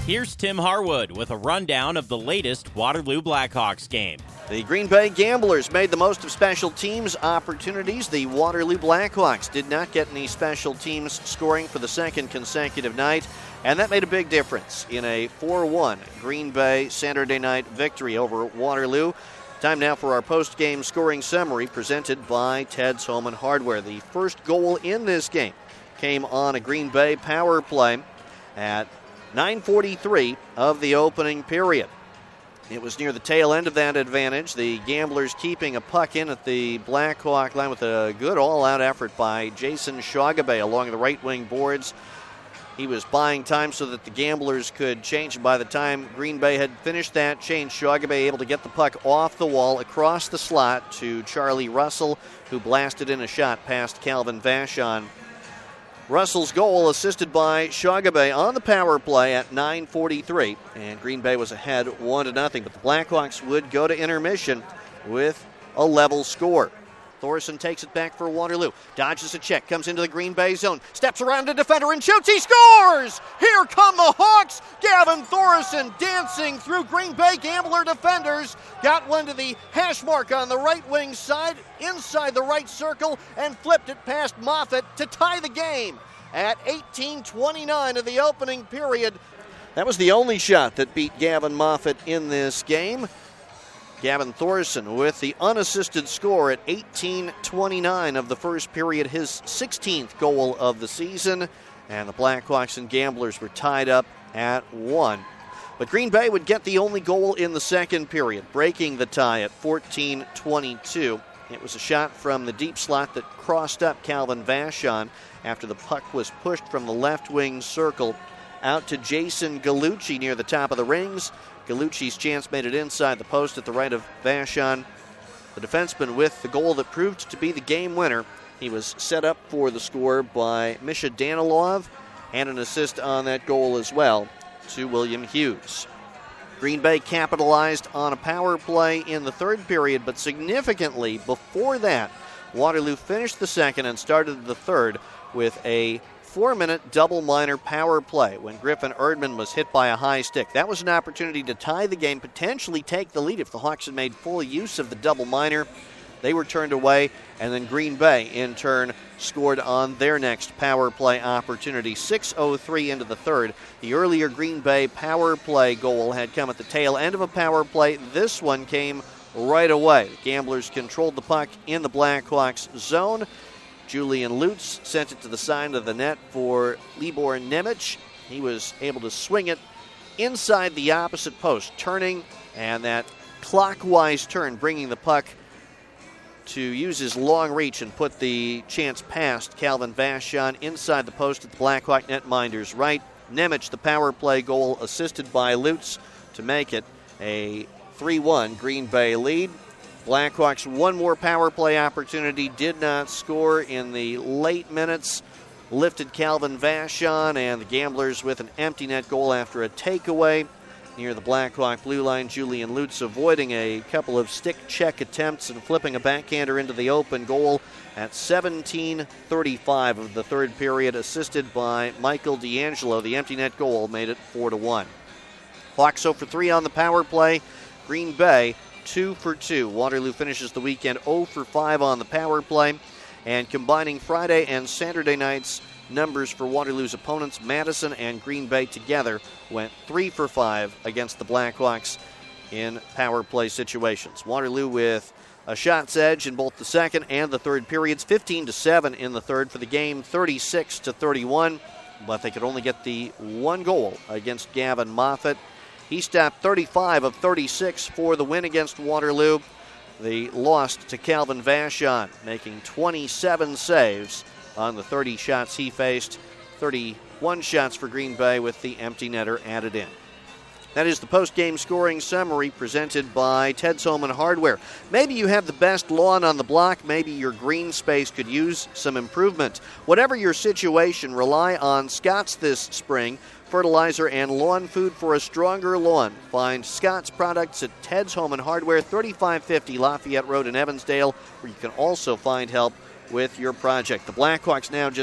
Here's Tim Harwood with a rundown of the latest Waterloo Blackhawks game. The Green Bay Gamblers made the most of special teams opportunities. The Waterloo Blackhawks did not get any special teams scoring for the second consecutive night, and that made a big difference in a 4-1 Green Bay Saturday night victory over Waterloo. Time now for our post-game scoring summary presented by Ted's Home and Hardware. The first goal in this game came on a Green Bay power play at 9:43 of the opening period. It was near the tail end of that advantage. The Gamblers keeping a puck in at the Blackhawk line with a good all-out effort by Jason Shogabay along the right wing boards. He was buying time so that the Gamblers could change. By the time Green Bay had finished that change, Shogabay able to get the puck off the wall across the slot to Charlie Russell, who blasted in a shot past Calvin Vachon. Russell's goal assisted by Shogabay on the power play at 9:43, and Green Bay was ahead 1-0, but the Blackhawks would go to intermission with a level score. Thorson takes it back for Waterloo, dodges a check, comes into the Green Bay zone, steps around a defender and shoots, he scores! Here come the Hawks! Gavin Thorson dancing through Green Bay Gambler defenders, got one to the hash mark on the right wing side, inside the right circle, and flipped it past Moffat to tie the game at 18:29 of the opening period. That was the only shot that beat Gavin Moffat in this game. Gavin Thorson with the unassisted score at 18:29 of the first period, his 16th goal of the season, and the Blackhawks and Gamblers were tied up at 1. But Green Bay would get the only goal in the second period, breaking the tie at 14:22. It was a shot from the deep slot that crossed up Calvin Vachon after the puck was pushed from the left wing circle out to Jason Gallucci near the top of the rings. Gallucci's chance made it inside the post at the right of Vachon. The defenseman with the goal that proved to be the game winner. He was set up for the score by Misha Danilov, and an assist on that goal as well to William Hughes. Green Bay capitalized on a power play in the third period, but significantly before that, Waterloo finished the second and started the third with a 4-minute double minor power play when Griffin Erdman was hit by a high stick. That was an opportunity to tie the game, potentially take the lead if the Hawks had made full use of the double minor. They were turned away, and then Green Bay, in turn, scored on their next power play opportunity. 6:03 into the third. The earlier Green Bay power play goal had come at the tail end of a power play. This one came right away. The Gamblers controlled the puck in the Blackhawks zone. Julian Lutz sent it to the side of the net for Libor Nemec. He was able to swing it inside the opposite post, turning, and that clockwise turn, bringing the puck to use his long reach and put the chance past Calvin Vachon inside the post at the Blackhawk netminder's right. Nemec, the power play goal, assisted by Lutz to make it a 3-1 Green Bay lead. Blackhawks one more power play opportunity, did not score in the late minutes. Lifted Calvin Vachon, and the Gamblers with an empty net goal after a takeaway near the Blackhawk blue line. Julian Lutz avoiding a couple of stick check attempts and flipping a backhander into the open goal at 17:35 of the third period, assisted by Michael D'Angelo. The empty net goal made it 4-1. Hawks 0 for 3 on the power play. Green Bay 2 for 2. Waterloo finishes the weekend 0 for 5 on the power play. And combining Friday and Saturday night's numbers for Waterloo's opponents, Madison and Green Bay together went 3 for 5 against the Blackhawks in power play situations. Waterloo with a shot's edge in both the second and the third periods, 15-7 in the third for the game, 36-31. But they could only get the one goal against Gavin Moffat. He stopped 35 of 36 for the win against Waterloo. They lost to Calvin Vachon, making 27 saves on the 30 shots he faced. 31 shots for Green Bay with the empty netter added in. That is the post-game scoring summary presented by Ted's Home and Hardware. Maybe you have the best lawn on the block. Maybe your green space could use some improvement. Whatever your situation, rely on Scott's this spring. Fertilizer and lawn food for a stronger lawn. Find Scott's products at Ted's Home and Hardware, 3550 Lafayette Road in Evansdale, where you can also find help with your project. The Blackhawks now just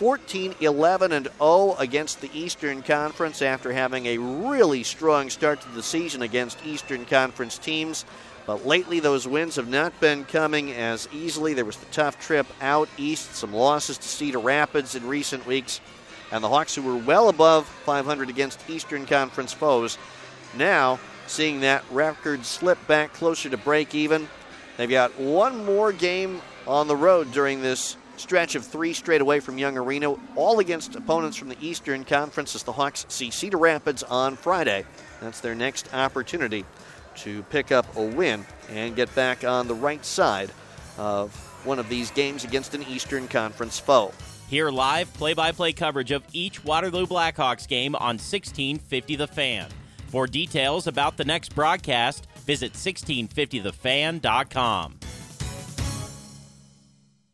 14-11-0 against the Eastern Conference after having a really strong start to the season against Eastern Conference teams. But lately, those wins have not been coming as easily. There was the tough trip out east, some losses to Cedar Rapids in recent weeks. And the Hawks, who were well above 500 against Eastern Conference foes, now seeing that record slip back closer to break even. They've got one more game on the road during this stretch of 3 straight away from Young Arena, all against opponents from the Eastern Conference as the Hawks see Cedar Rapids on Friday. That's their next opportunity to pick up a win and get back on the right side of one of these games against an Eastern Conference foe. Hear live play-by-play coverage of each Waterloo Blackhawks game on 1650 The Fan. For details about the next broadcast, visit 1650thefan.com.